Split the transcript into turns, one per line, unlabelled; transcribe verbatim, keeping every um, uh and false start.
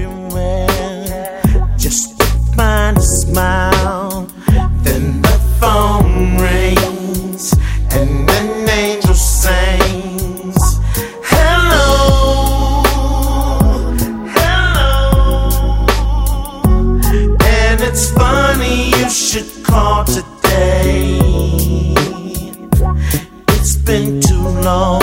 everywhere just to find a smile. Then the phone rings and an angel sings, hello, hello. And it's funny you should call today. It's been too long